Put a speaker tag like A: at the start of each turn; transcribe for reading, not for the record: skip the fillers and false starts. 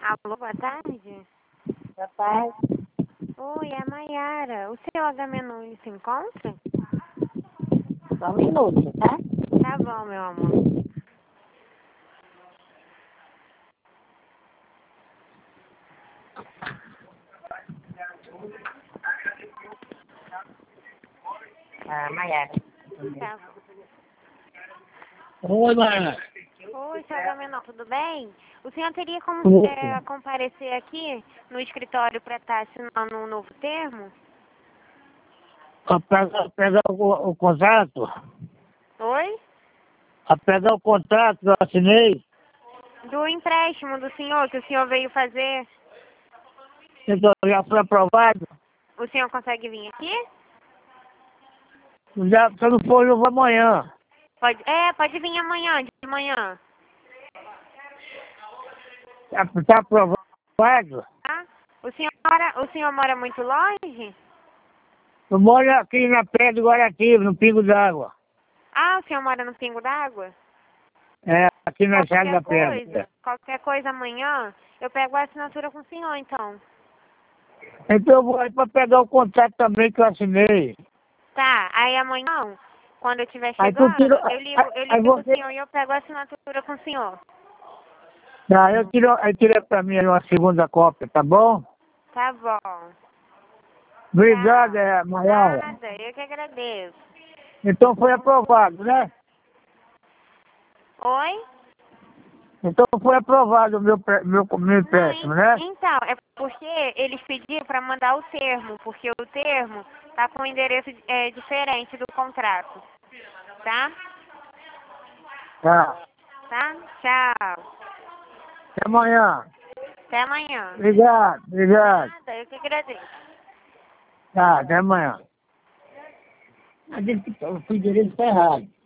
A: Alô, boa tarde.
B: Boa tarde.
A: Oi, é a Maiara. O seu Agamenon se encontra?
B: Só um minuto, tá?
A: Tá bom, meu amor.
B: Maiara.
A: Tá.
C: Oi, Maiara.
A: Oi, seu Agamenon, tudo bem? O senhor teria como
C: Tudo.
A: comparecer aqui no escritório para estar assinando um novo termo?
C: Pegar o contrato,
A: Oi?
C: a pegar o contrato que eu assinei,
A: Do empréstimo do senhor, que o senhor veio fazer.
C: então já foi aprovado.
A: O senhor consegue vir aqui?
C: Já, se eu não for, eu vou amanhã.
A: Pode vir amanhã, de manhã.
C: Tá aprovado?
A: Tá? O senhor mora muito longe?
C: Eu moro aqui na Pedra do Guaratiba, no Pingo d'Água.
A: Ah, o senhor mora no Pingo d'Água?
C: É, aqui na Estrada da Pedra.
A: Qualquer coisa amanhã, eu pego a assinatura com o senhor, então.
C: Então eu vou aí para pegar o contrato também que eu assinei.
A: Tá, aí amanhã, quando eu estiver
C: Aí tu
A: chegando,
C: tira,
A: eu ligo pro
C: você...
A: senhor e eu pego a assinatura com o senhor.
C: Tá, aí tira para mim aí uma segunda cópia, tá bom?
A: Tá bom.
C: Obrigado,
A: Tá.
C: Maiara.
A: Nada, eu que agradeço.
C: Então foi aprovado, né?
A: Oi?
C: Então foi aprovado o meu empréstimo, né?
A: Então, é porque eles pediram para mandar o termo, porque o termo tá com um endereço diferente do contrato. Tá?
C: Tá.
A: Tá? Tchau.
C: Até amanhã.
A: Até amanhã.
C: Obrigado.
A: Nada, eu que agradeço.
C: Tá, até amanhã. Mas ele, o endereço tá errado.